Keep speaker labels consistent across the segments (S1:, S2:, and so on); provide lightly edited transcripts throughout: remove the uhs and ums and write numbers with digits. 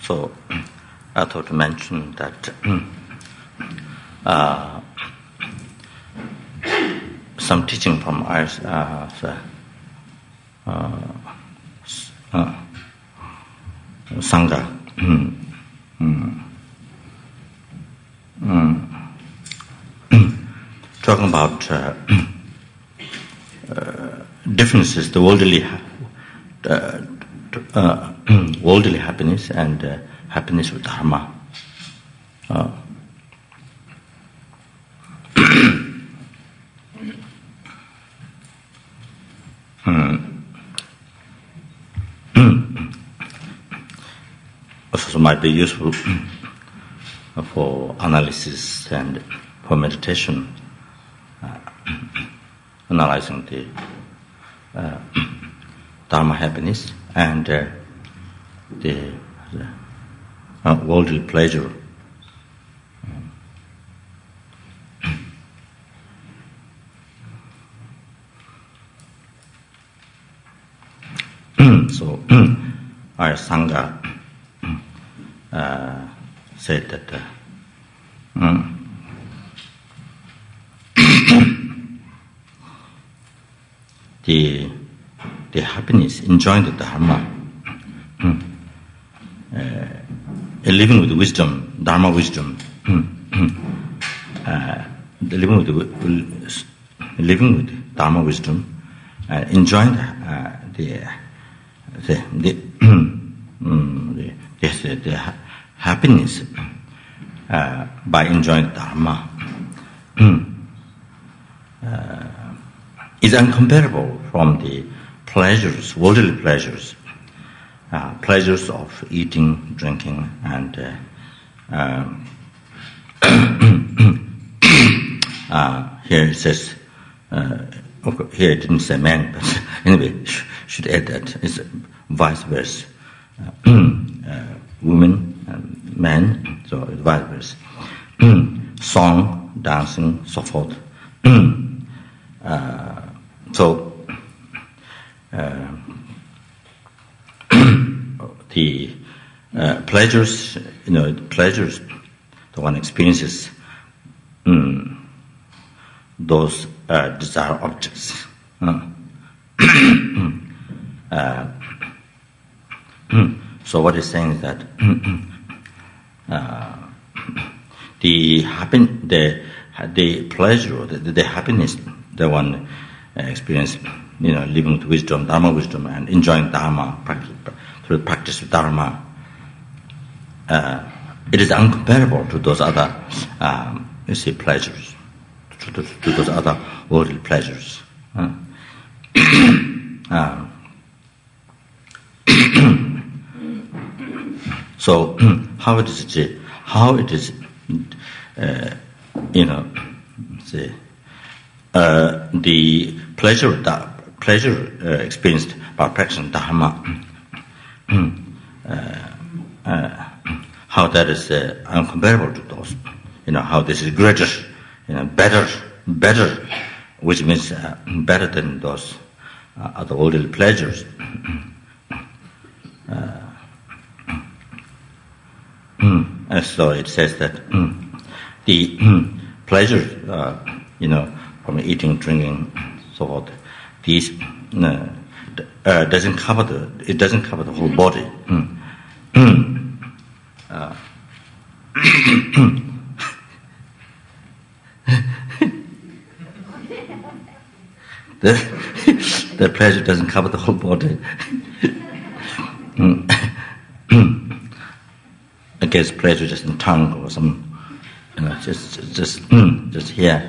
S1: So I thought to mention that some teaching from our Sangha. Talking about differences, the worldly happiness and happiness with Dharma. Also might be useful for analysis and for meditation, analyzing the Dharma happiness and the worldly pleasure. So our Sangha said that the happiness, enjoying the Dharma, living with wisdom, Dharma wisdom, living with Dharma wisdom, enjoying the happiness by enjoying Dharma is incomparable from the pleasures, worldly pleasures, pleasures of eating, drinking, and here it says, here it didn't say man, but anyway, should add that it's vice versa. Women and men, so it's vice versa. Song, dancing, so forth. The pleasures, pleasures the one experiences, those desire objects. So what he's saying is that the pleasure, the happiness, the one experience, living with wisdom, Dharma wisdom, and enjoying Dharma through the practice of Dharma, it is incomparable to those other, pleasures, to those other worldly pleasures. So how it is the pleasure experienced by practicing Dharma, how that is incomparable to those, how this is greater, better, which means better than those other worldly pleasures. So it says that the pleasure, from eating, drinking, so forth, these doesn't cover the whole body. The pleasure doesn't cover the whole body. I guess pleasure just in tongue or some, just here.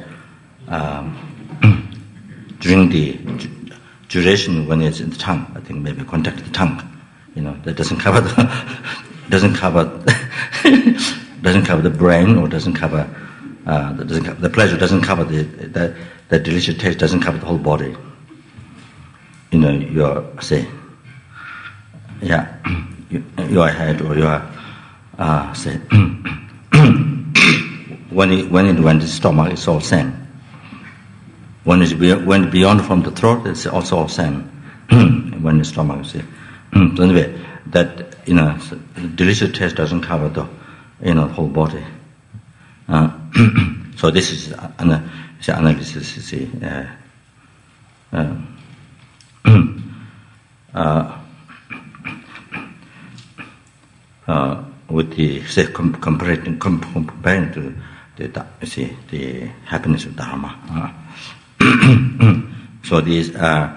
S1: During the duration when it's in the tongue, I think maybe contact the tongue, that doesn't cover the brain, or doesn't cover the pleasure, doesn't cover the delicious taste, doesn't cover the whole body. Your your head or your when the stomach is all same. When beyond from the throat, it's also all same. When the stomach is anyway, that delicious taste doesn't cover the whole body. So this is analysis. With the comparing to the happiness of Dharma. So these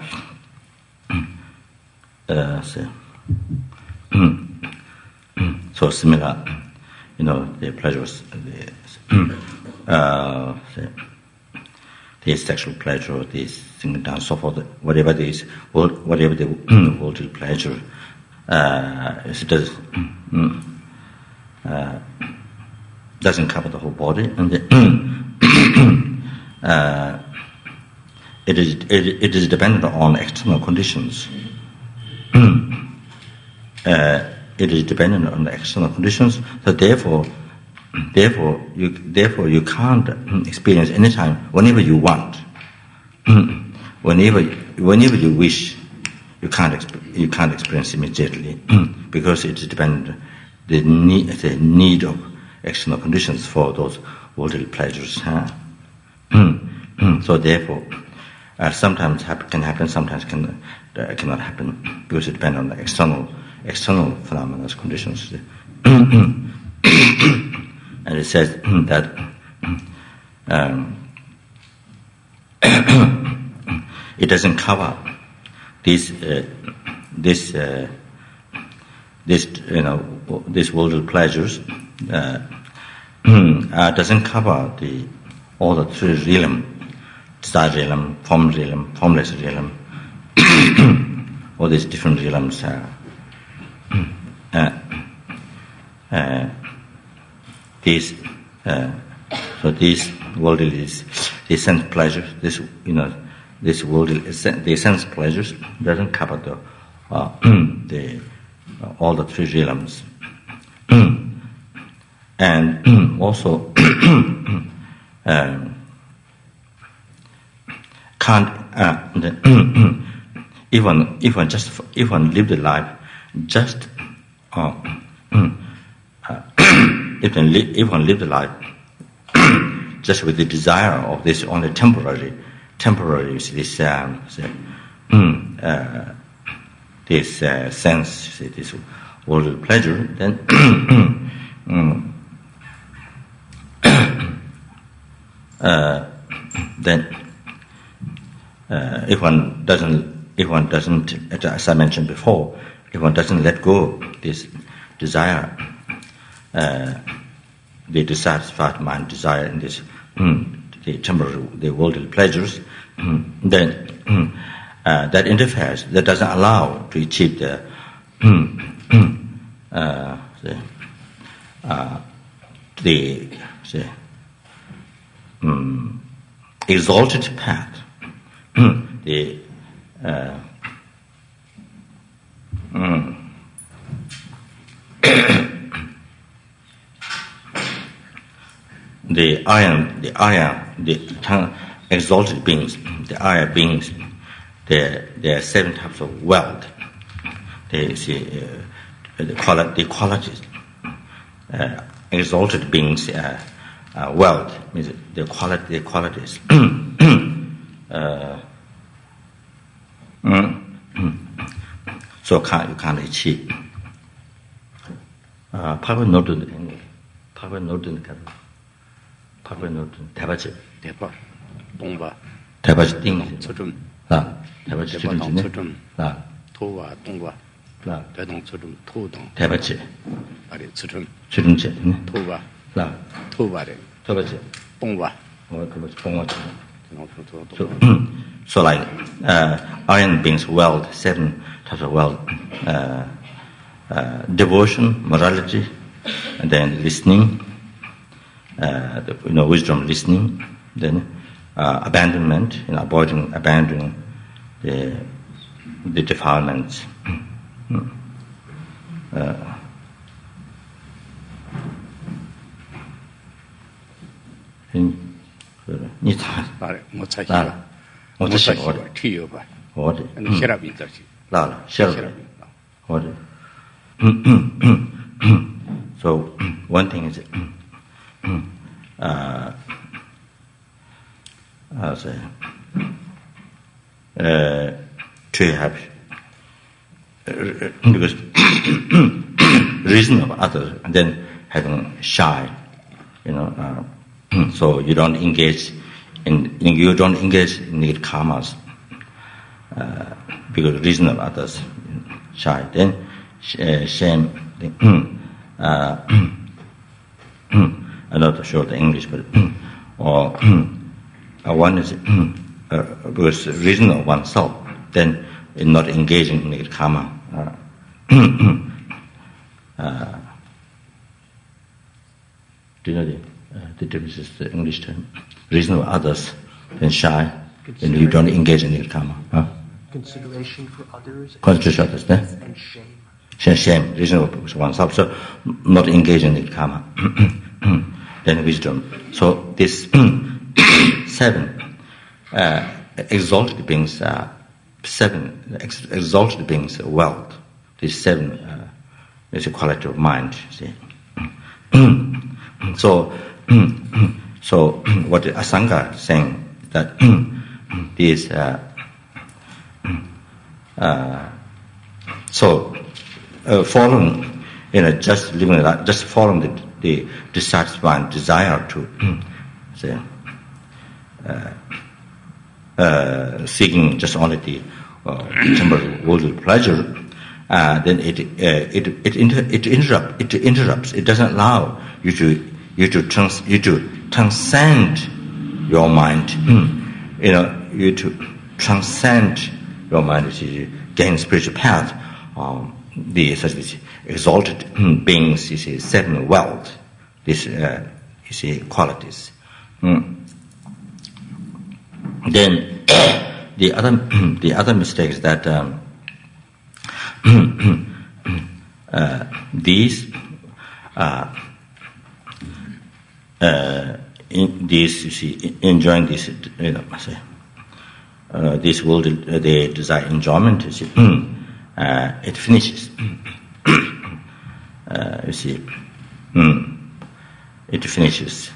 S1: so similar, the pleasures, the sexual pleasure, the singing, dance, so forth, whatever the worldly pleasure, it doesn't cover the whole body, and it is dependent on external conditions. It is dependent on the external conditions. So therefore you can't experience anytime, whenever you want, whenever you wish. You can't experience immediately because it is dependent the need of external conditions for those worldly pleasures. So therefore, sometimes can happen, sometimes cannot happen because it depends on the external phenomena conditions. And it says that it doesn't cover these worldly pleasures. Doesn't cover all the three realm, desire realm, form realm, formless realm. All these different realms. So these worldly, these sense pleasures, this worldly, the sense pleasures doesn't cover all the three realms, and also can't if one live the life just if one live the life just with the desire of this only temporary this sense, this worldly pleasure, then if one doesn't, as I mentioned before, if one doesn't let go this desire, the dissatisfied mind desire in this the temporary, the worldly pleasures, then that interferes, that doesn't allow to achieve the exalted path, the exalted beings, the higher beings, there are 7 types of wealth. They see the qualities. Exalted beings, wealth means the qualities. So you can't achieve. Papa noted 대바지
S2: 대바 동바
S1: 대바지 띵
S2: 초점
S1: 나 대바지 주름지네 나
S2: 토와 동바
S1: 나
S2: 대동 초점 토동
S1: 대바지
S2: 아래 초점
S1: 주름지네
S2: 토바
S1: 나
S2: 토바래
S1: 대바지
S2: 동바
S1: 대바지 동바지
S2: so
S1: like iron beings wealth, 7 types of wealth, devotion, morality, and then listening, wisdom, listening, then abandonment, abandoning the defilements. what? So one thing is to have because reason of others, and then having shy, so you don't engage in negative karmas because reason of others, shy. Then shame. I'm not sure the English, but or one is because reason of oneself, then in not engaging in negative karma. Do you know the difference is the English term? Reason of others, then shy, and you don't engage in negative karma.
S3: Consideration for others.
S1: Consideration for others,
S3: and shame.
S1: Shame, reason of oneself. So not engaging in negative karma. Then wisdom. So this 7 exalted beings, exalted beings, wealth. These 7 is a quality of mind. See. So what the Asanga is saying that these following, just living like, just following the dissatisfying desire to seeking just only the temporary worldly pleasure, then it interrupts. It doesn't allow you to transcend your mind. You to transcend your mind to gain spiritual path. Such exalted beings, 7 wealth. This qualities. Then the other mistake is that these enjoying this this world, they desire enjoyment. It finishes. It finishes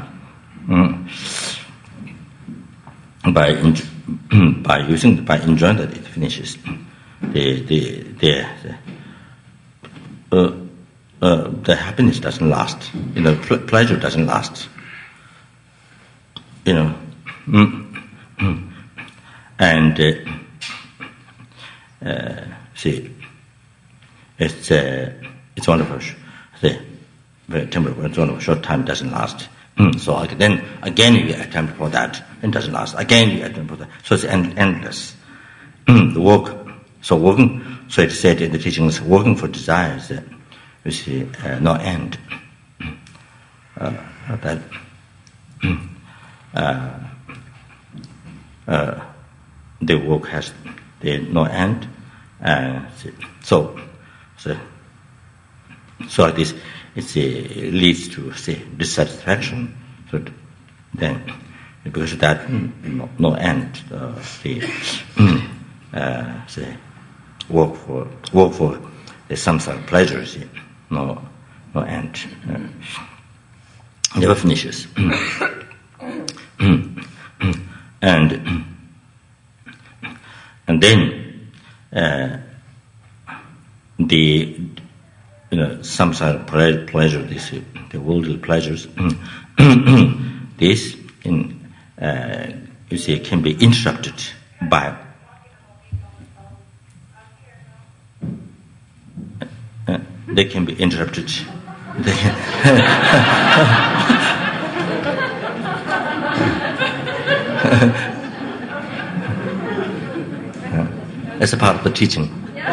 S1: by enjoying that. It finishes. The happiness doesn't last. Pleasure doesn't last. And it's wonderful. Very temporary. It's wonderful. Short time doesn't last. So then again you attempt for that, and it doesn't last. Again you attempt for that. So it's endless. The work. So working. So it said in the teachings, working for desires, no end. The work has no end. So this it leads to dissatisfaction. So then, because of that, no end. Work for the samsara pleasures. No end. Never finishes. And then the samsara pleasure, the worldly pleasures, this can be interrupted by they can be interrupted. As a part of the teaching.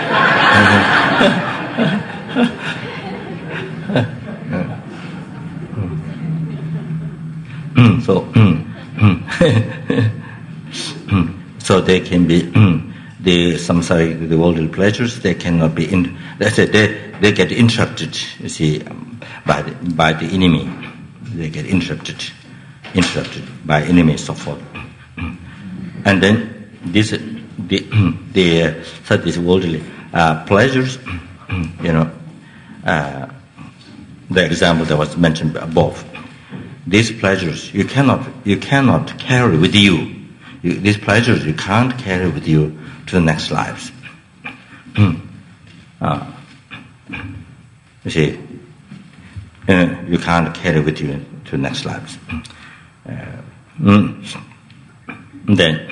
S1: So they can be the samsaric, the worldly pleasures. They cannot be they get interrupted. You see, by the enemy. They get interrupted by enemy, so forth. And then this worldly pleasures, the example that was mentioned above. These pleasures you cannot carry with you. These pleasures you can't carry with you to the next lives. You see, you can't carry with you to the next lives. Then,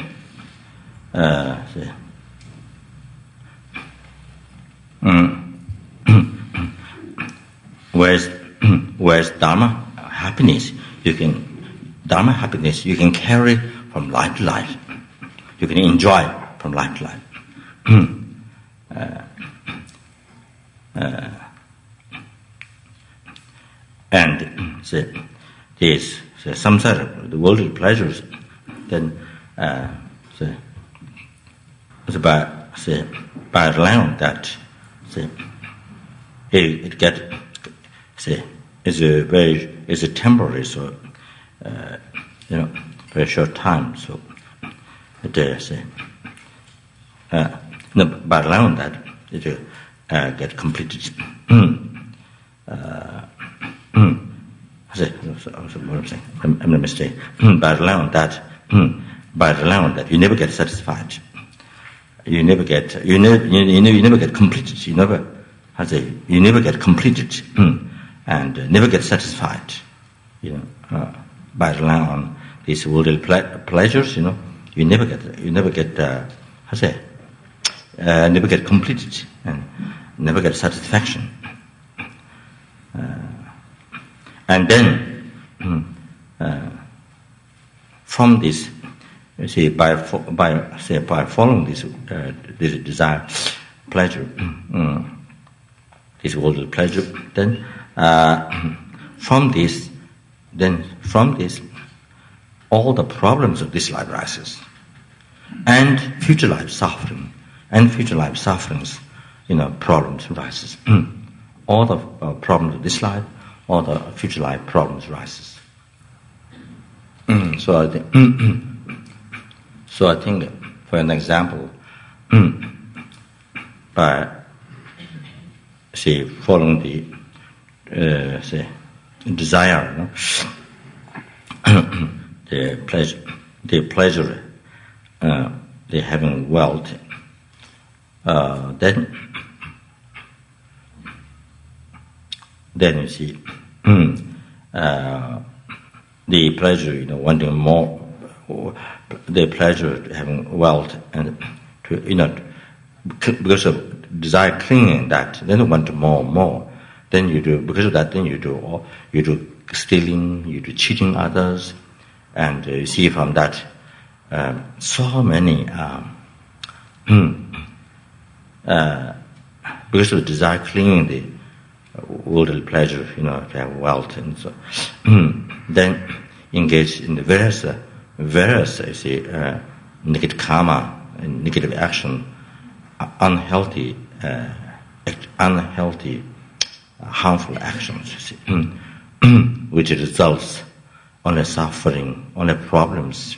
S1: where's Dharma happiness? Dharma happiness you can carry from life to life. You can enjoy from life to life. And these samsara, the worldly pleasures, then by relying on that, it's a temporary, so very short time. So by relying on that, it will get completed. I'm a mistake. By relying on that, you never get satisfied. You never get completed. You never get completed, and never get satisfied. By relying on these worldly pleasures, you never get completed and never get satisfaction. And then, from this, you see, by following this desire, pleasure, this worldly pleasure, then from this, all the problems of this life rises, and future life suffering, problems rises. All the problems of this life, all the future life problems rises. So I think, for an example, by following the desire, the pleasure, the having wealth, then you see the pleasure, wanting more, the pleasure of having wealth, and because of desire clinging that, then you want more and more. Then you do, because of that, then you do stealing, you do cheating others, and you see from that so many because of desire clinging the worldly pleasure, to have wealth, and so then engage in the various negative karma, negative action, unhealthy, harmful actions, which results only suffering, only problems.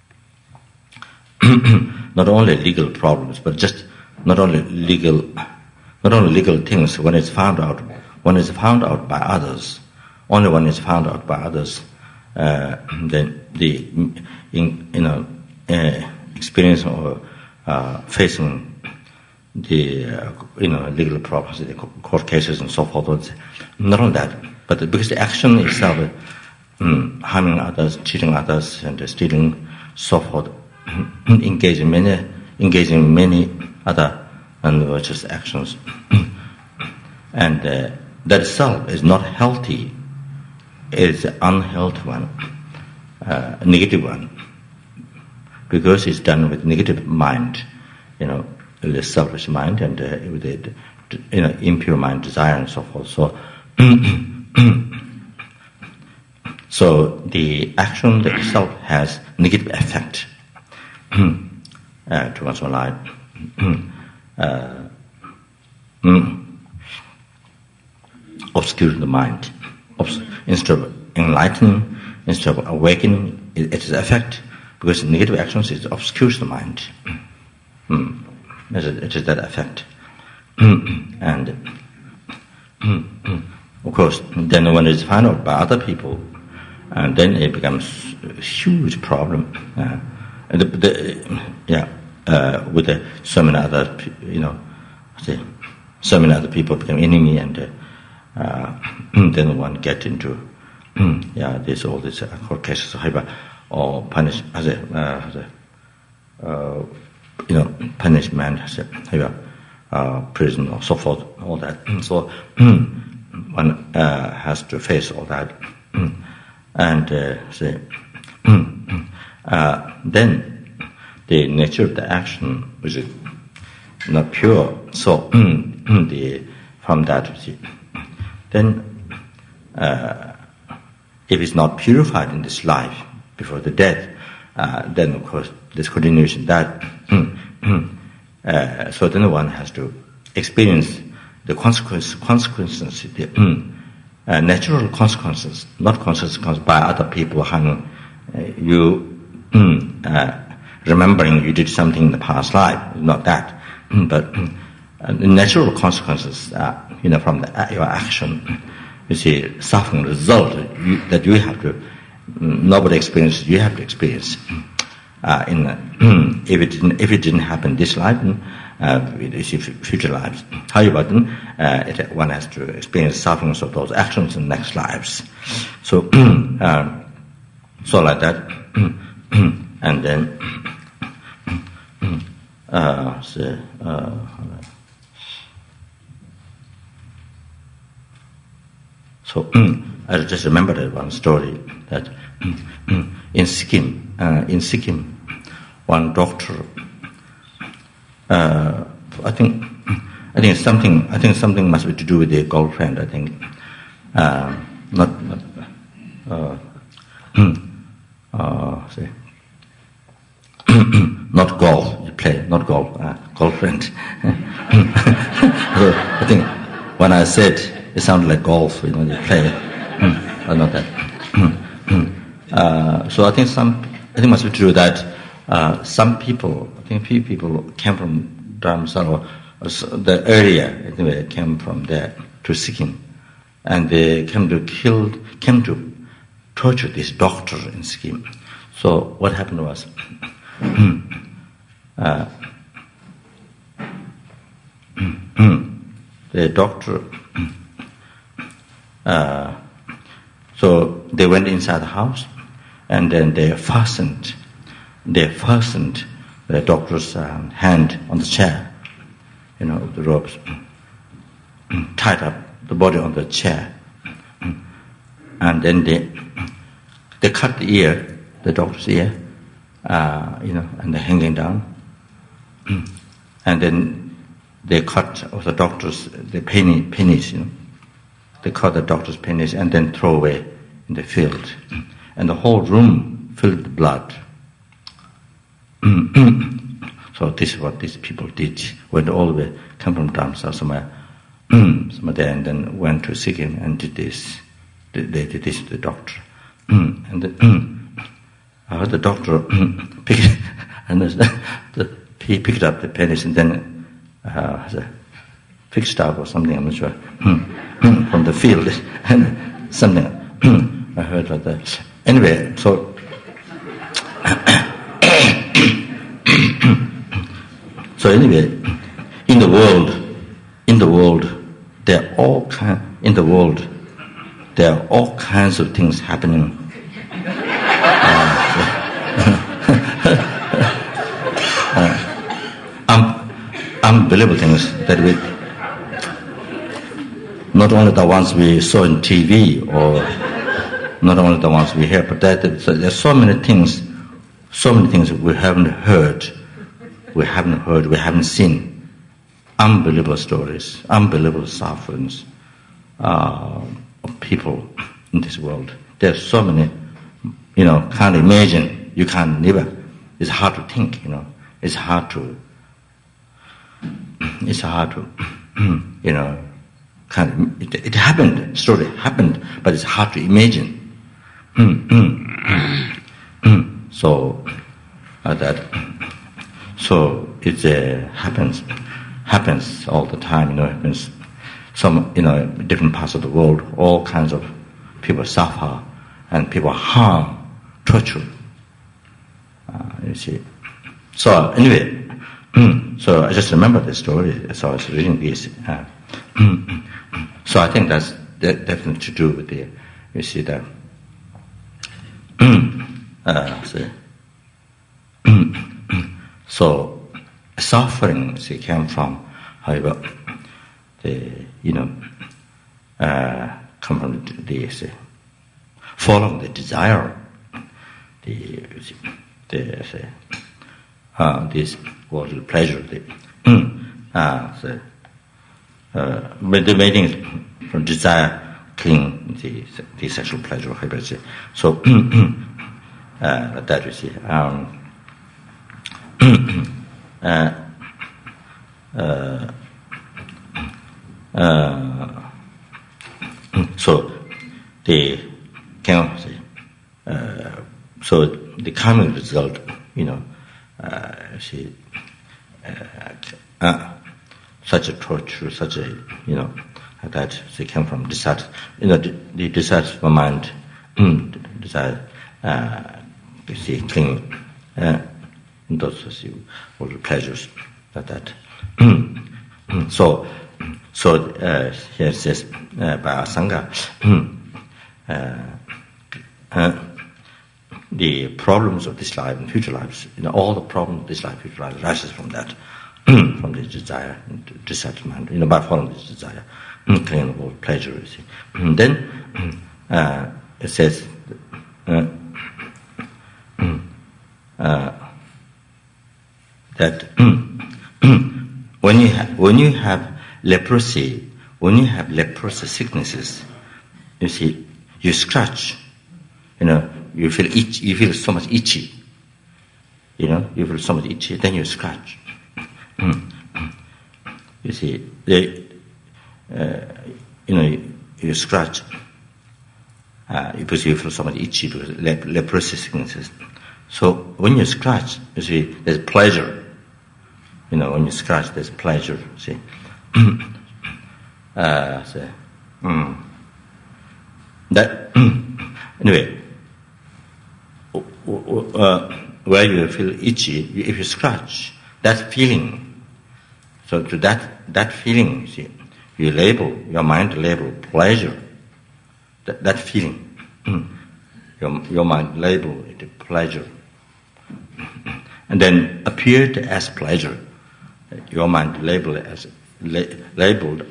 S1: Not only legal problems, but just not only legal things. When it's found out by others, only when it's found out by others, then the experience or facing the legal problems, the court cases and so forth. Not only that, but because the action itself, harming others, cheating others, and stealing, so forth, engaging many other unvirtuous actions, and that itself is not healthy. It is an unhealthy one, negative one, because it's done with negative mind, the selfish mind, and with the impure mind, desire, and so forth. So the action itself has negative effect to one's own life. Obscuring the mind. Instead of enlightening, instead of awakening, its effect, because negative actions, it obscures the mind. It is that effect. and of course, then when it's found out by other people, and then it becomes a huge problem. With so many other, so many other people become enemy, and then one get into there's all these court cases or punish as punishment, prison or so forth, all that. So one has to face all that, and then the nature of the action which is not pure. So from that, then if it's not purified in this life before the death, then of course this continuation that. So then one has to experience the consequences, the natural consequences, not consequences by other people having you remembering you did something in the past life, not that, but the natural consequences, from your action. You see, suffering result that you have to, nobody experiences, you have to experience. If it didn't happen this life, you see future lives. However, one has to experience suffering of those actions in next lives. So, so like that, and then, so I just remembered one story that in Sikkim, one doctor, I think something must be to do with their girlfriend. I think not golf. You play not golf. Girlfriend. I think when I said it sounded like golf. You play. But not that. So I think it must be true that some people, I think few people came from Dharamsala, or the area anyway, came from there to Sikkim, and they came to torture this doctor in Sikkim. So what happened was, the doctor, so they went inside the house, and then they fastened the doctor's hand on the chair, the ropes, tied up the body on the chair, and then they cut the ear, the doctor's ear, and they're hanging down, and then they cut the doctor's penis, they cut the doctor's penis and then throw away in the field, and the whole room filled with blood. So this is what these people did. Went all the way, come from Dharamsala somewhere there, and then went to Sikkim and did this. They did this to the doctor. And I heard the doctor he picked up the penis and then fixed up or something, I'm not sure, from the field, and something. I heard like that. Anyway, so so anyway, in the world, there are all kinds of things happening. Unbelievable things that we, not only the ones we saw in TV or not only the ones we hear, but there's so many things we haven't heard, we haven't seen. Unbelievable stories, unbelievable sufferings of people in this world. There's so many, can't imagine, you can't never. It's hard to think, It's hard to, it happened, story happened, but it's hard to imagine. So it happens. happens all the time. Happens some different parts of the world. All kinds of people suffer and people harm, torture. You see. So anyway, so I just remember the story. So I was reading this. So I think that's definitely to do with the. You see that. So suffering came from, however, come from the following the desire, this worldly pleasure, but the mating from desire, cling the sexual pleasure, so that you see. So the so the common result, such a torture, such a that they come from desire, the desire for mind, desire, clinging, those all the pleasures that. So here it says by Asanga, the problems of this life and future lives, all the problems of this life, future life, rises from that, from this desire, dissatisfaction, by following this desire, clinging of all pleasure. You see. Then it says that when you have leprosy, when you have leprosy sicknesses, you see, you scratch, you feel itchy, you feel so much itchy, you feel so much itchy, then you scratch. You see, you scratch because you feel so much itchy because leprosy sicknesses. So when you scratch, you see, there's pleasure. When you scratch, there's pleasure. See, that anyway. Where you feel itchy, if you scratch, that feeling. So to that feeling, you see, your mind label pleasure. That feeling, your mind label it pleasure, and then appeared as pleasure. Your mind labeled as labeled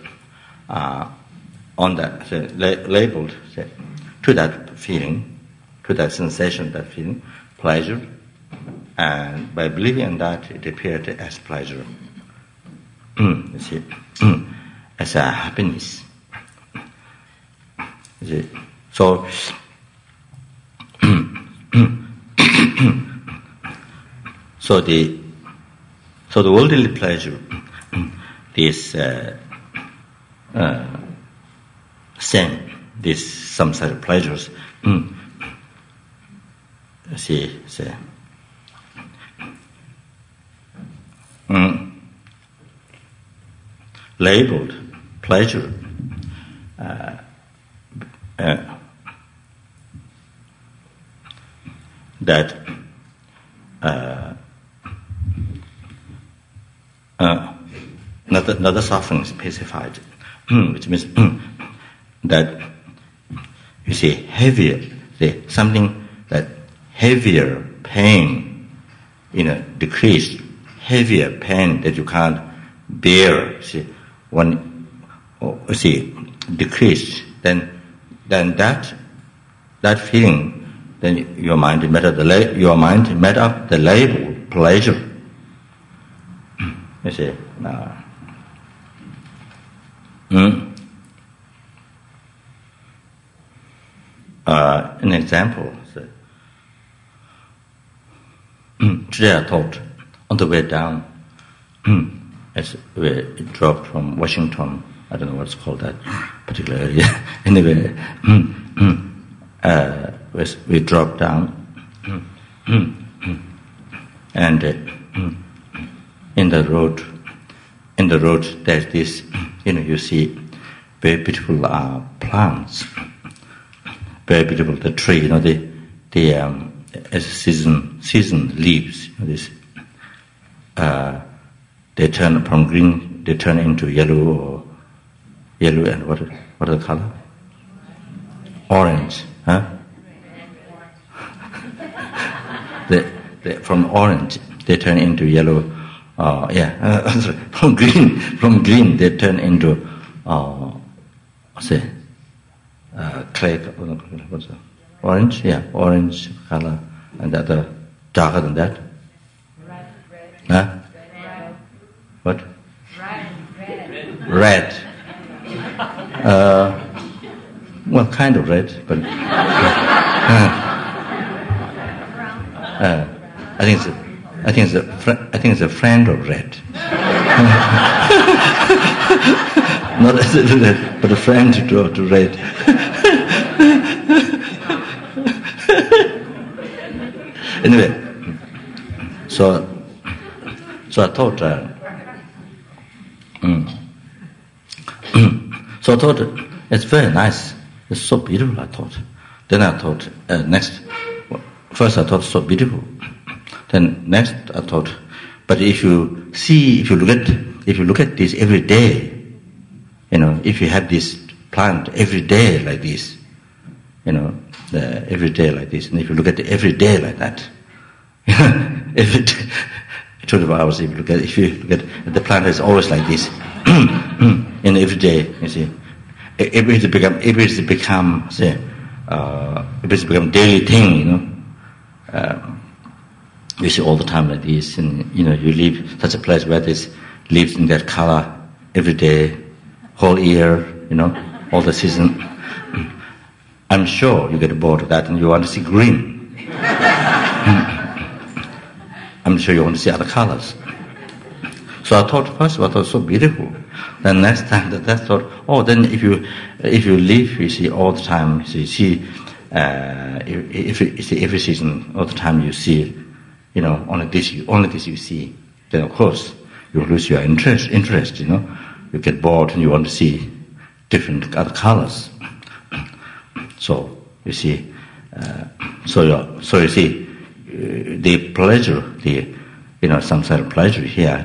S1: on that labeled to that feeling, to that sensation, that feeling, pleasure, and by believing in that, it appeared as pleasure. You see, as a happiness. You see, so. So the worldly pleasure, this same, these samsara pleasures, labeled pleasure, that another suffering is pacified, which means that you see heavier, something that heavier pain, decreased, heavier pain that you can't bear. See, when decreased, then that feeling, then your mind made up the label pleasure. You see, an example. Today I thought on the way down, as we dropped from Washington, I don't know what's called that particular area. Anyway, we dropped down, and in the road, in the road, there's this, you see very beautiful plants, very beautiful, the tree, as season leaves, this, they turn from green, they turn into yellow and what are the color? Orange, huh? From orange, they turn into yellow. From green, they turn into clay. What's that? Orange, orange color, and the other darker than that. Huh? What? Red. Well, kind of red, but I think it's a friend of red. Not red, but a friend to red. Anyway, so I thought. So I thought it's very nice. It's so beautiful. I thought. Then I thought first I thought so beautiful. Then next I thought, but if you look at this every day, if you have this plant every day like this, every day like this, and if you look at it every day like that, every day, 24 hours, if you look at the plant is always like this, and every day, you see, if it's become daily thing, you see all the time like this, and you live such a place where this lives in that color every day, whole year, all the season. I'm sure you get bored of that and you want to see green. I'm sure you want to see other colors. So I thought first of all, it was so beautiful. Then next time I thought, then if you live, you see all the time, you see every season, all the time you see, only this you see. Then of course you lose your interest. You get bored and you want to see different other colors. So you see, so you see, the pleasure, some sort of pleasure here.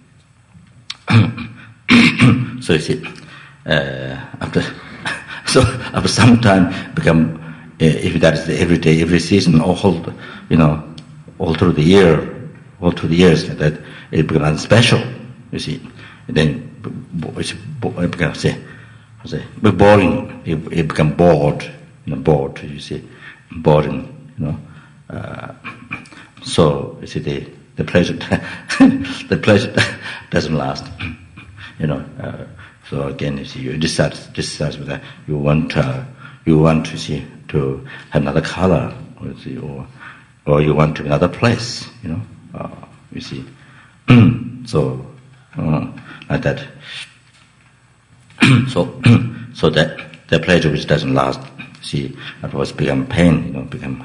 S1: So you see, after some time, become if that is the every day, every season, all through the year, all through the years, that it becomes special. You see, and then it becomes boring. It becomes bored. Bored. You see, boring. So you see, the pleasure, the pleasure doesn't last. So again, you see, you decide with that. You want to see to have another color, or you want to another place. You see. So like that. So that the pleasure which doesn't last, see, it was become pain. Become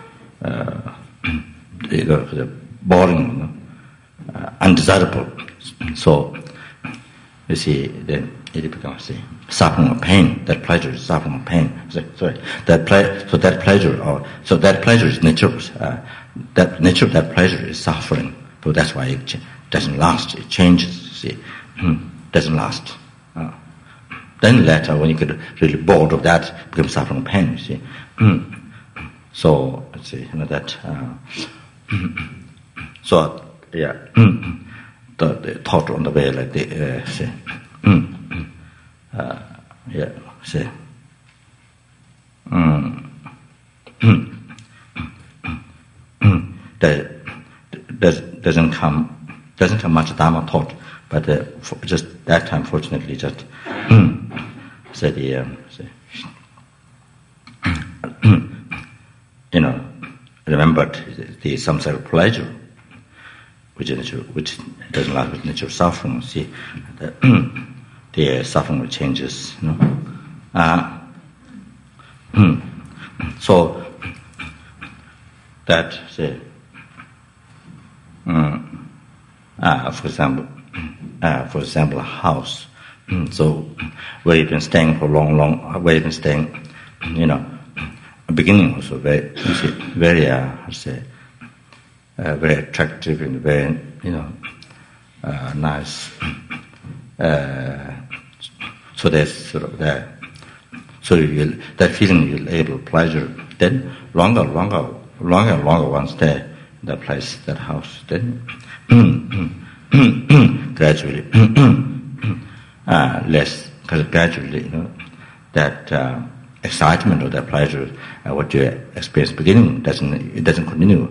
S1: boring, undesirable. So you see, then it becomes suffering of pain. That pleasure is suffering of pain. That pleasure is nature. That nature of that pleasure is suffering. So that's why it doesn't last. It changes. See, doesn't last. Then later, when you get really bored of that, it becomes suffering of pain. You see. So let's see, that. So yeah, the thought on the way like the say, say, doesn't come much Dharma thought, but just that time, fortunately, just said remembered the samsara pleasure, which doesn't last with nature suffering. See, the suffering changes. So that say, for example, for example, a house. So where you've been staying for where you've been staying, beginning also very very attractive and very nice. So there's sort of that. So that feeling you'll able pleasure. Then longer one stay in that place, that house. Then gradually less, because gradually that excitement or that pleasure, what you experience beginning it doesn't continue.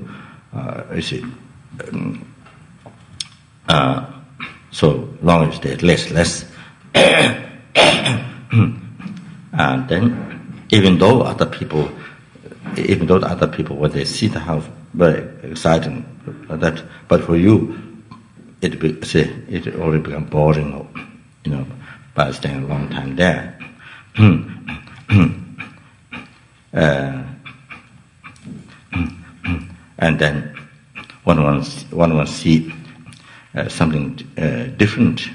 S1: So longer you stay, less. And then, even though the other people, when they see the house, very exciting, but for you, it already become boring, by staying a long time there. And then, one see something different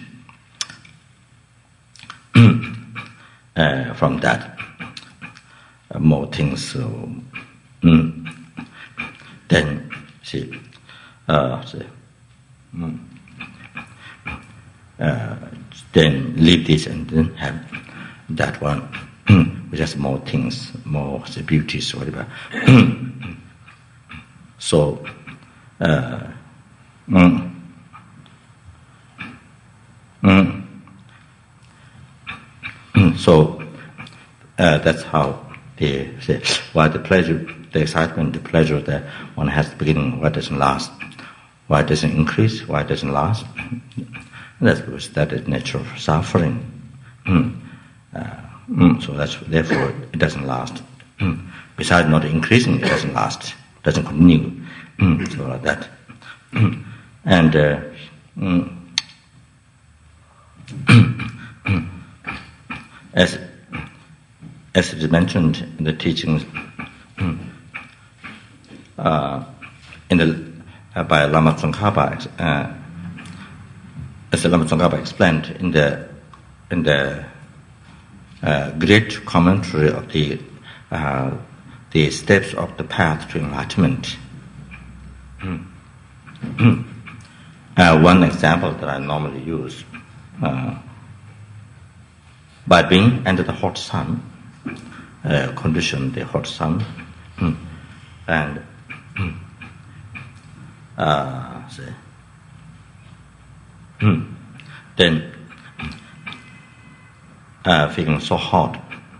S1: from that, more things. So, then then leave this and then have that one, which has more things, more beauties, whatever. So, so that's how they say why the pleasure, the excitement, the pleasure that one has at the beginning, why doesn't last, why it doesn't increase, why it doesn't last. And that's because that is nature of suffering. So that's therefore it doesn't last. Besides not increasing, it doesn't last, doesn't continue. So like that. And as it is mentioned in the teachings by Lama Tsongkhapa, as Lama Tsongkhapa explained in the great commentary of the steps of the path to enlightenment. One example that I normally use, by being under the hot sun, condition the hot sun, and then feeling so hot,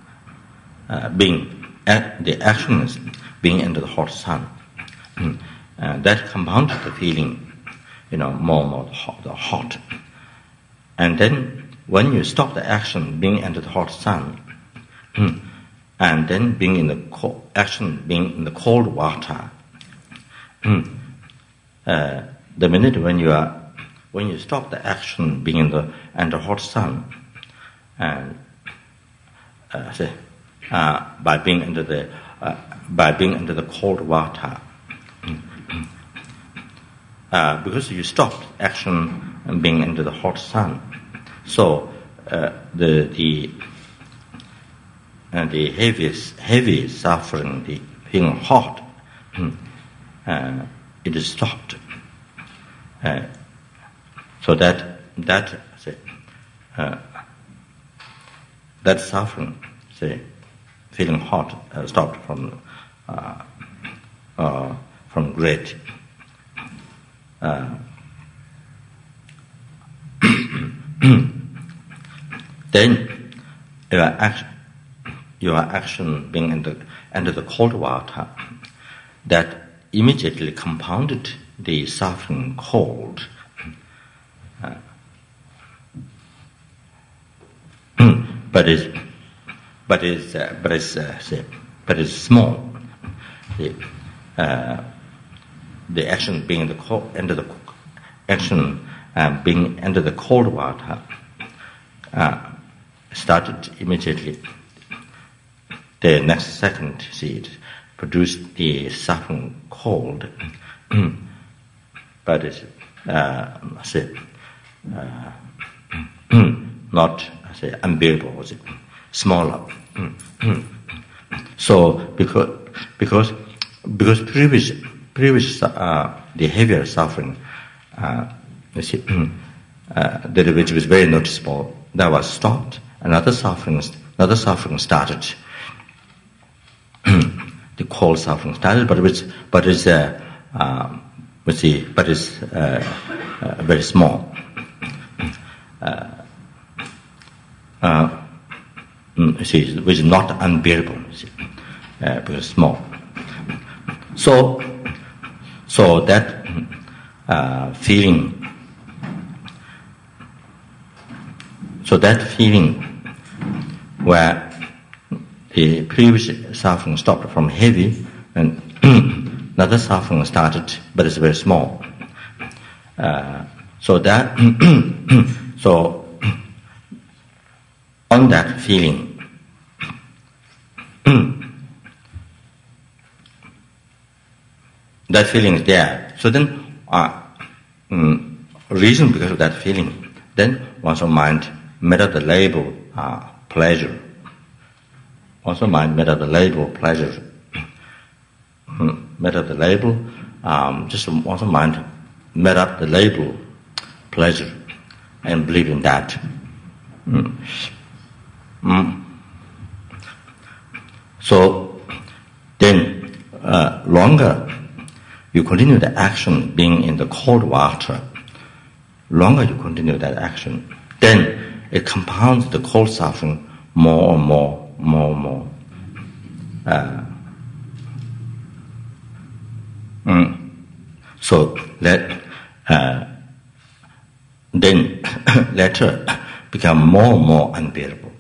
S1: the action is being under the hot sun, that compounded the feeling, more and more hot. And then when you stop the action being under the hot sun, and then being in the action being in the cold water, the minute when you stop the action being under hot sun, and by being under the cold water, because you stopped action being under the hot sun, so the heavy suffering, the feeling hot, it is stopped. So that suffering, feeling hot, stopped from great. Then your action being under the cold water, that immediately compounded the suffering cold. But it's small. The action being being under the cold water started immediately. The next second, it produced the suffering cold. But not say unbearable, was it smaller. So because previous the heavier suffering, which was very noticeable, that was stopped. Another suffering started. The cold suffering started, but it's very small. Which is not unbearable, because small. So that feeling. So that feeling where the previous suffering stopped from heavy and another suffering started, but it's very small. So on that feeling, that feeling is there. So then, reason because of that feeling, then one's mind made up the label pleasure. Also mind made up the label pleasure. Made up the label, just also mind made up the label pleasure and believe in that. So then longer you continue the action being in the cold water, longer you continue that action, then it compounds the cold suffering more and more. So then later become more and more unbearable.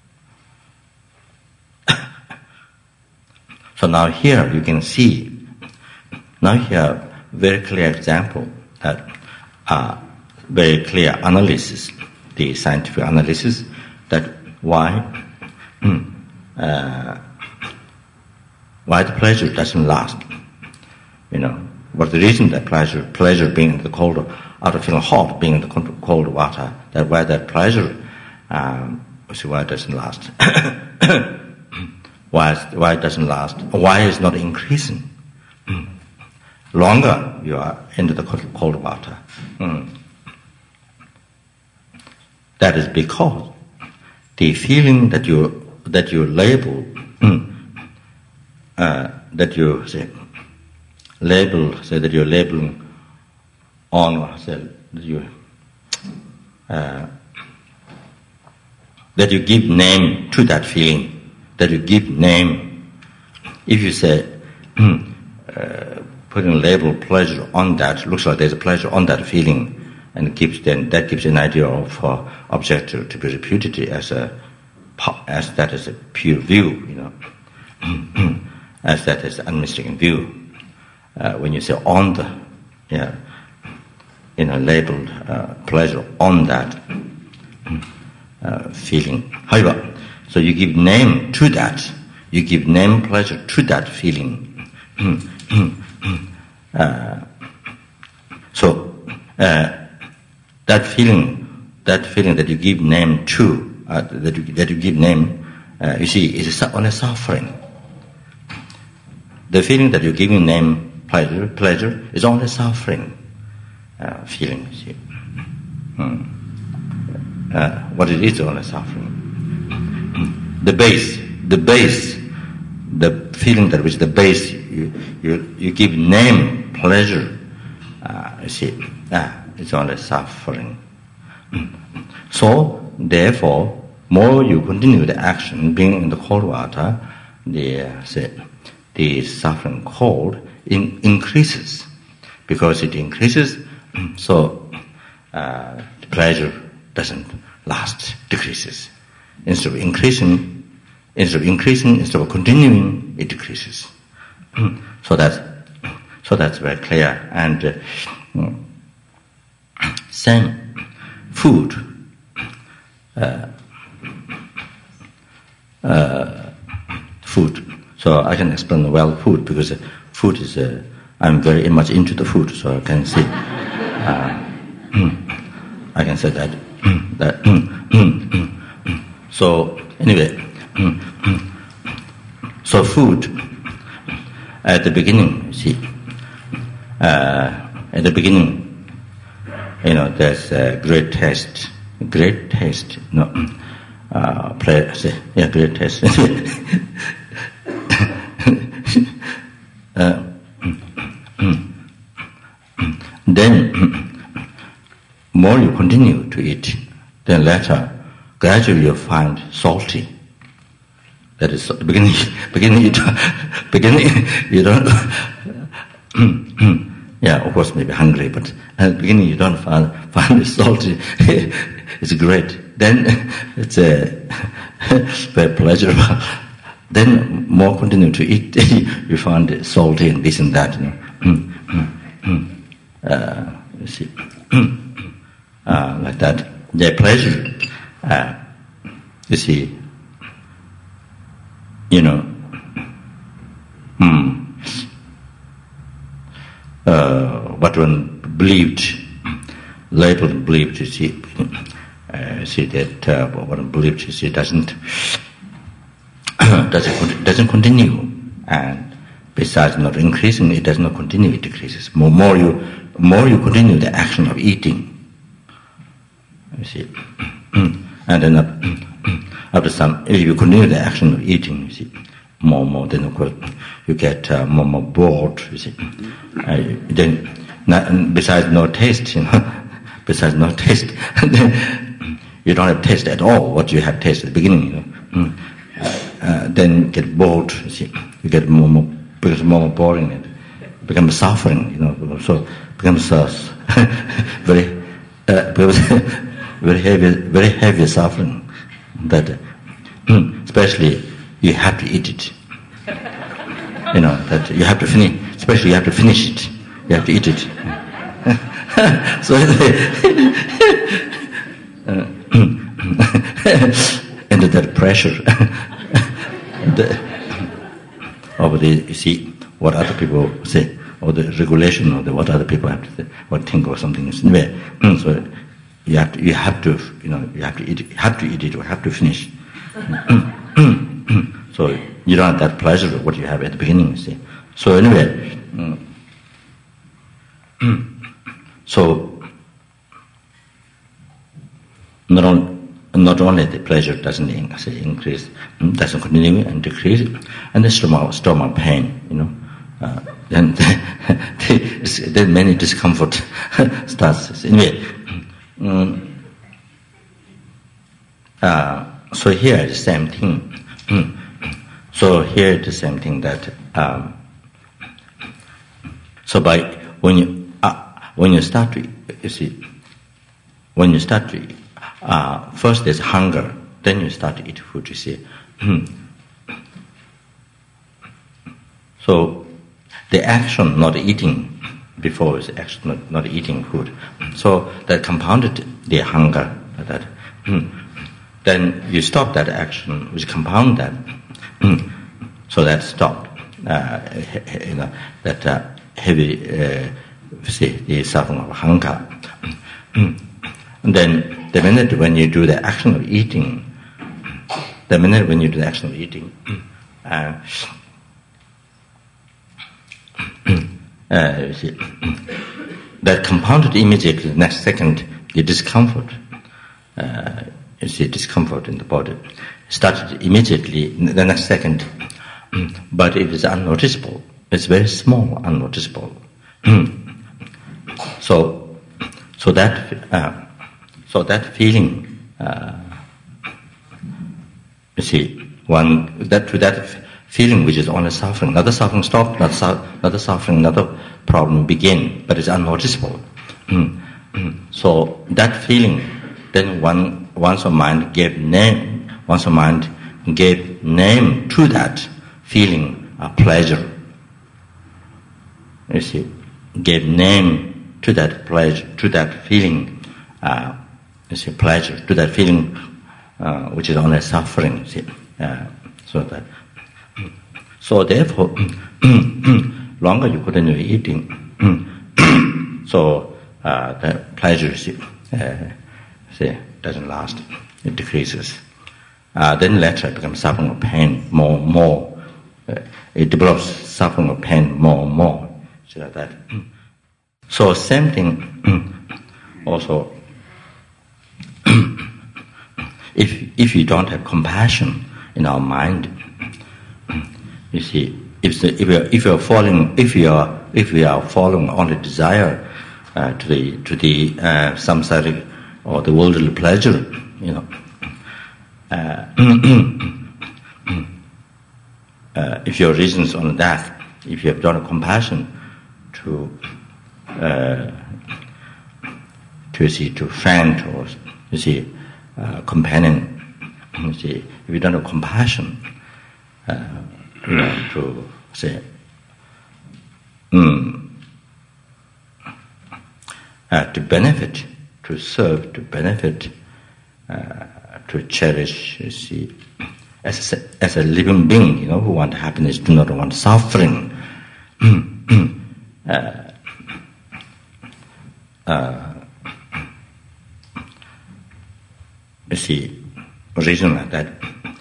S1: So now here you can see, now here very clear example that very clear analysis, the scientific analysis that why the pleasure doesn't last. What's the reason that pleasure being in the cold, out of feeling hot, being in the cold water, that why that pleasure, why it doesn't last? Why it doesn't last? Why is not increasing? Longer you are into the cold water. That is because the feeling that you label, that you say that you're labeling on, say that you give name to that feeling, that you give name. If you say putting a label pleasure on that, looks like there's a pleasure on that feeling, and that gives an idea of object to be reputed as that is a pure view, as that is unmistaken view. When you say on the, labeled pleasure on that feeling. However, so you give name to that. You give name pleasure to that feeling. That feeling that you give name to, that you give name, you see, is only suffering. The feeling that you're giving name pleasure is only suffering feeling. You see. What it is only suffering. The feeling that which the base you give name pleasure. You see, it's only suffering. So therefore, more you continue the action being in the cold water, the suffering cold increases. Because it increases, so the pleasure doesn't last, decreases. Instead of increasing, instead of continuing, it decreases. So that's very clear. And same food. Food. So I can explain well food because food is. I'm very much into the food, so I can see. I can say that. So anyway, so food at the beginning, you see, at the beginning, there's a great taste, great taste. Great taste. Then, more you continue to eat, then later, gradually you find salty. That is beginning you don't. Yeah, of course, maybe hungry, but at the beginning you don't find it salty. It's great. Then it's very pleasurable. Then more continue to eat, you find it salty and this and that. You see, like that. The pleasure, you see, what one believed, later believed, you see, that what one believed, you see, doesn't continue, and besides not increasing, it does not continue, it decreases. More you continue the action of eating, you see, and then after some, if you continue the action of eating, you see, more, then of course you get more bored, you see. Then, besides no taste, besides no taste, then you don't have taste at all. What you have taste at the beginning, then you get bored, you see. You get becomes more boring, it becomes suffering, so it becomes very heavy suffering. That especially you have to eat it. That you have to finish. Especially you have to finish it. You have to eat it. So under that pressure you see what other people say, or the regulation, or what other people have to say, or think, or something. Anyway, so you have to eat it, or have to finish. So you don't have that pleasure of what you have at the beginning, you see. So anyway, so not only the pleasure doesn't increase, doesn't continue and decrease, and the stomach pain, then many discomfort starts. Anyway, so here the same thing. So here the same thing that so by when you start to first there's hunger, then you start to eat food, you see. So the action not eating before is action not eating food. So that compounded the hunger. That then you stop that action, which compound that. So that stopped. That heavy, the suffering of hunger. And then the minute when you do the action of eating, you see, that compounded immediately the next second the discomfort. You see discomfort in the body started immediately the next second, but it is unnoticeable. It's very small, unnoticeable. So that feeling, you see, that feeling which is only suffering, another suffering stop, another suffering, another problem begin, but it's unnoticeable. So that feeling, then once your mind gave name to that feeling of pleasure. You see, gave name to that pleasure, to that feeling. You see, pleasure to that feeling, which is only suffering. You see, so therefore, longer you continue eating, so the pleasure, you see, doesn't last. It decreases. Then later it becomes suffering of pain more and more. It develops suffering of pain more and more. So like that. So same thing also. If you don't have compassion in our mind, you see, if we are following only desire to the samsaric or the worldly pleasure, if your reasons on that, if you have done a compassion to friend or companion, if you don't have compassion to say to benefit, to serve, to benefit, to cherish, as a living being, who want happiness, do not want suffering. Reason like that.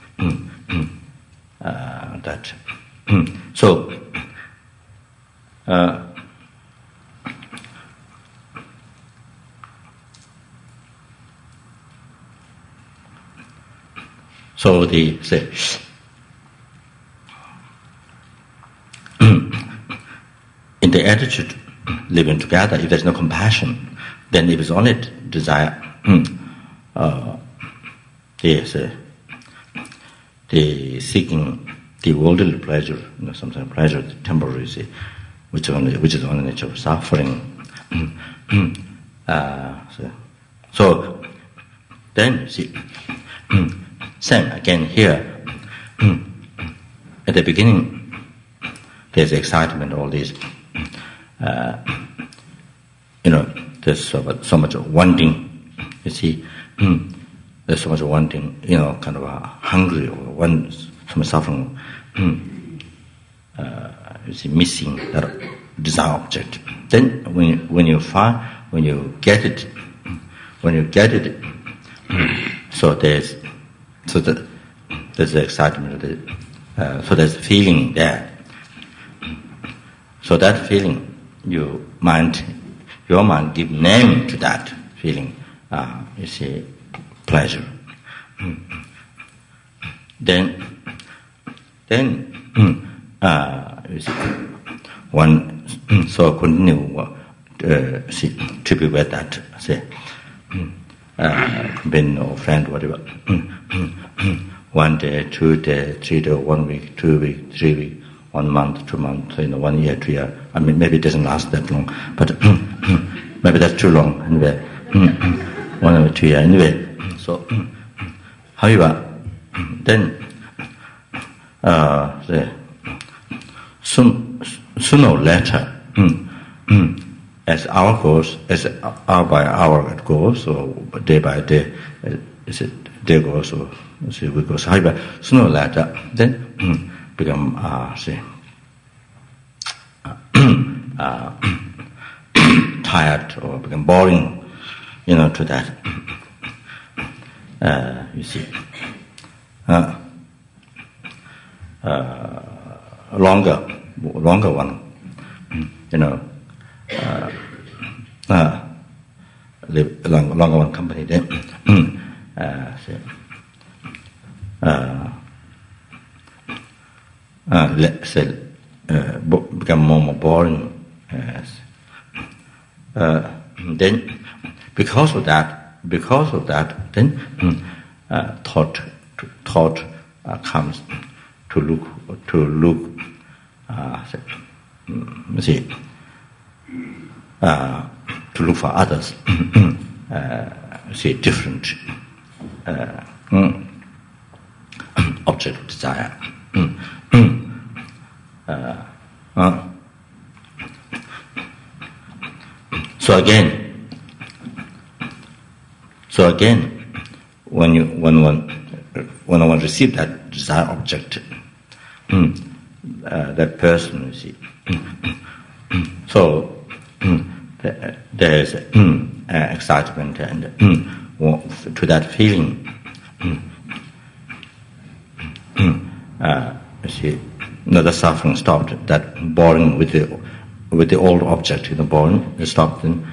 S1: So in the attitude living together, if there's no compassion, then if it's only desire, the seeking the worldly pleasure, sometimes pleasure, temporary, which is only nature of suffering. So then same again here. At the beginning, there's excitement, all this. There's so much wanting. There's so much wanting. Kind of hungry or so much suffering. Missing that desire object. Then when you get it, so there's the excitement, so there's feeling there. So that feeling, your mind give name to that feeling. Pleasure. Then one so continue to be with that. Been or friend, whatever. 1 day, 2 days, 3 days, 1 week, 2 weeks, 3 weeks, 1 month, 2 months, 1 year, 2 years. I mean, maybe it doesn't last that long, but maybe that's too long anyway. 1 or 2 years anyway. So, however, then sooner or later, as hour goes, as hour by hour it goes, or day by day, day goes, or week goes. However, sooner or later, then become tired or become boring, to that. Longer one, live longer one company, then become more boring. Then because of that, then thought comes to look to look for others, different object of desire. So again, when one receives that desire object, that person, so there's excitement and to that feeling. You see, the suffering stopped. That boring with the old object, boring, it stopped. Then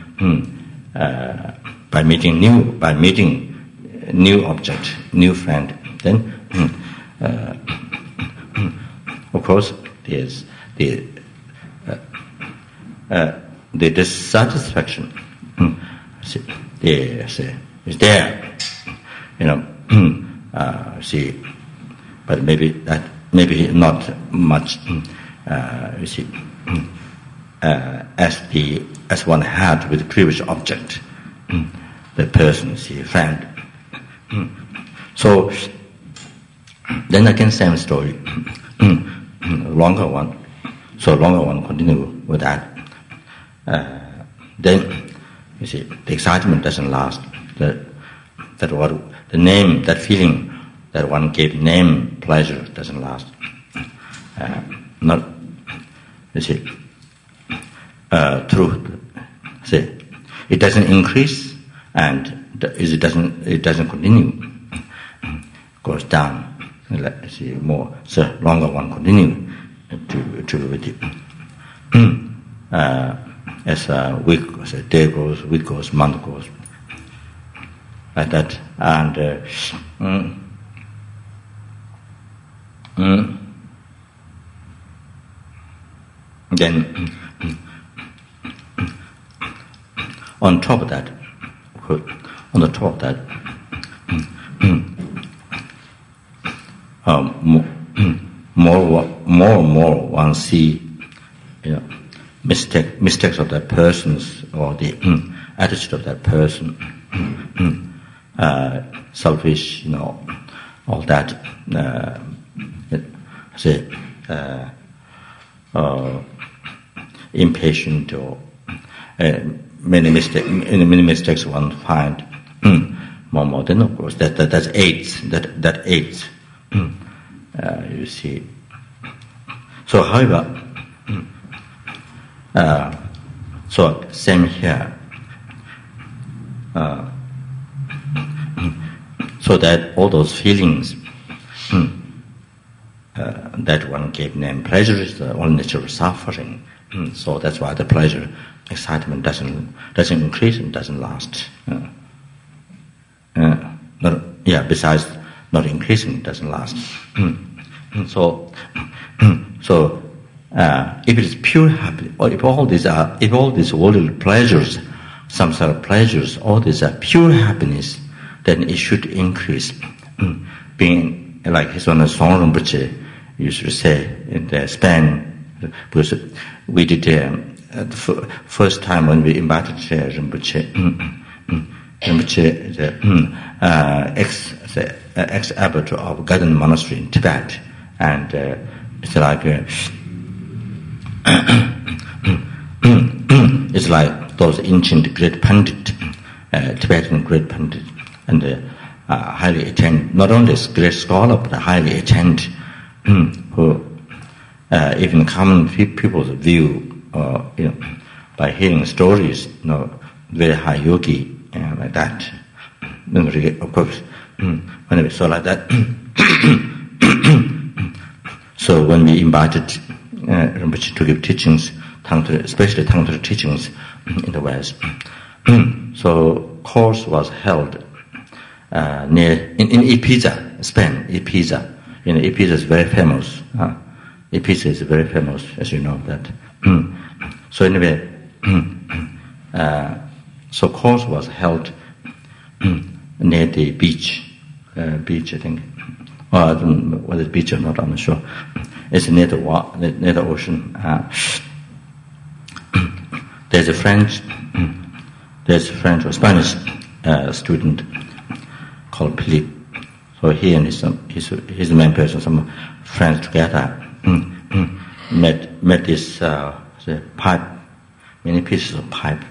S1: by meeting new object, new friend, then of course there's the dissatisfaction. Is there, see, but maybe not much. You see, as one had with the previous object, the person, see, friend. So then again, same story, longer one. So longer one continue with that. Then you see, the excitement doesn't last. That what the name, that feeling that one gave name pleasure doesn't last. Not, you see, truth. See, it doesn't increase and it doesn't continue. Goes down. Let's see more. So longer one continue to with it. As a week goes, a day goes, week goes, month goes, like that, and then on top of that, more and more one see, mistakes of that person's or the attitude of that person, selfish, all that, impatient or many mistakes one find. More. Then of course that's aids. That aids. You see. So however. So same here. So that all those feelings that one gave name pleasure is the only nature of suffering. So that's why the pleasure, excitement doesn't increase and doesn't last. Besides not increasing, it doesn't last. So if it is pure happiness, or if all these worldly pleasures, samsara pleasures, all these are pure happiness, then it should increase. Being like His Holiness Song Rinpoche used to say in the Spain, because we did the first time when we invited Rinpoche, the ex-abbot of Garden Monastery in Tibet, and it's like it's like those ancient great pandit, Tibetan great pandit, and highly attended, not only great scholar but highly attended, who even common people's view, by hearing stories, very high yogi and like that. Of course, anyway, so like that. So when we invited Rinpoche to give teachings, especially Tantra teachings in the West, so course was held near in Ibiza, Spain. Ibiza, Ibiza is very famous. Ibiza is very famous, as you know that. So anyway, so course was held near the beach, I think. I don't know whether it's beach or not, I'm not sure. It's near the ocean. There's a French or Spanish student called Philippe. So he and he's the main person, some friends together, met this the pipe, many pieces of pipe.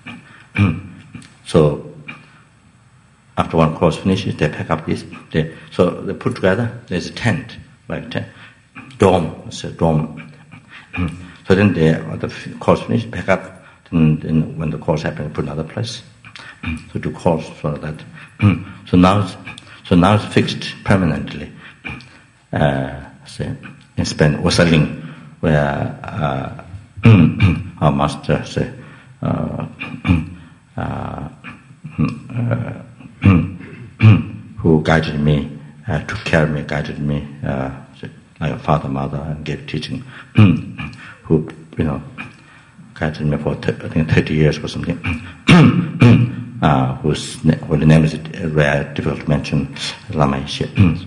S1: So after one course finishes, they pack up this. So they put together. There's a tent, like a tent, dome. It's a dome. So then the course finished, pack up. Then when the course happened, put another place. so to cause for that. So now it's fixed permanently. Say in Spain, Osaling, where our master say, who guided me, took care of me, guided me, like a father, mother, and gave teaching, who, guided me for, I think, 30 years or something, whose name is rare, difficult to mention, Lama Yeshe.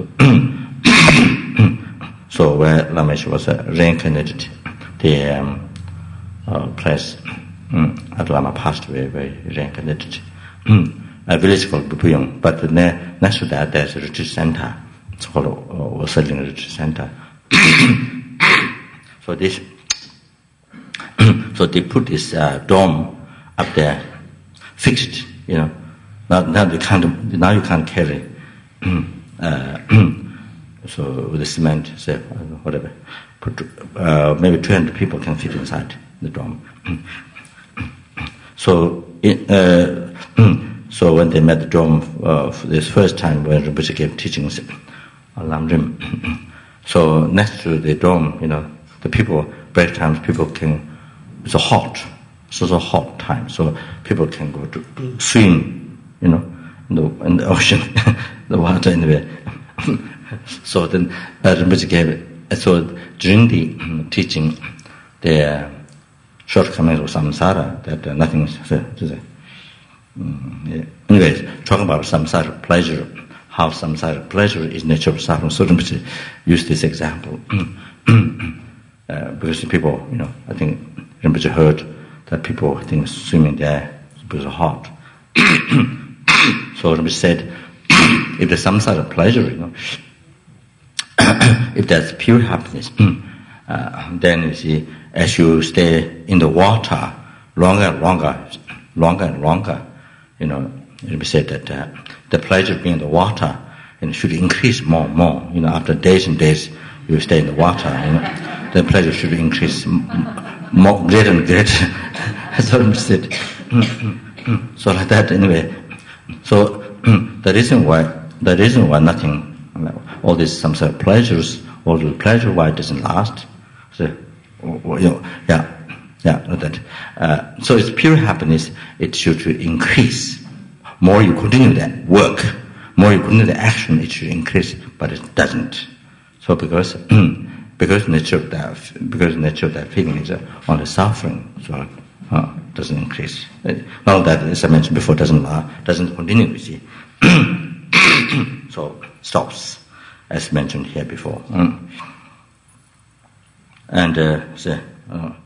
S1: So where Lama Yeshe was reincarnated, the place at Lama passed away, where he reincarnated. A village called Bupuyong, but next to that there's a retreat center. It's called Osaling Retreat Center. So they put this dome up there, fixed. Now you can't carry. So with the cement, say whatever, maybe 200 people can fit inside the dome. So when they met the dome for this first time, when Rinpoche gave teachings on Lamrim, so next to the dome, the people, break times, people can, it's a hot time, so people can go to swim, in the ocean, the water anyway. So then Rinpoche gave it. So during the teaching, the shortcomings of samsara, that nothing to say. Anyways, talking about samsara pleasure, how samsara pleasure is nature of suffering. So Rinpoche used this example because the people, I think Rinpoche heard that people, I think, swimming there because it's hot. So Rinpoche said, if there's samsara pleasure, if that's pure happiness, then you see, as you stay in the water longer and longer, it be said that the pleasure of being in the water should increase more and more. After days and days you stay in the water, the pleasure should increase more, greater and greater. So it said, so like that anyway. So the reason why nothing, all these some sort of pleasures, all the pleasure, why it doesn't last. So, that. So it's pure happiness. It should increase. More you continue that work, more you continue the action, it should increase, but it doesn't. So because nature of that feeling is only suffering, so it doesn't increase. Not that, as I mentioned before, doesn't continue. You see, so stops, as mentioned here before, and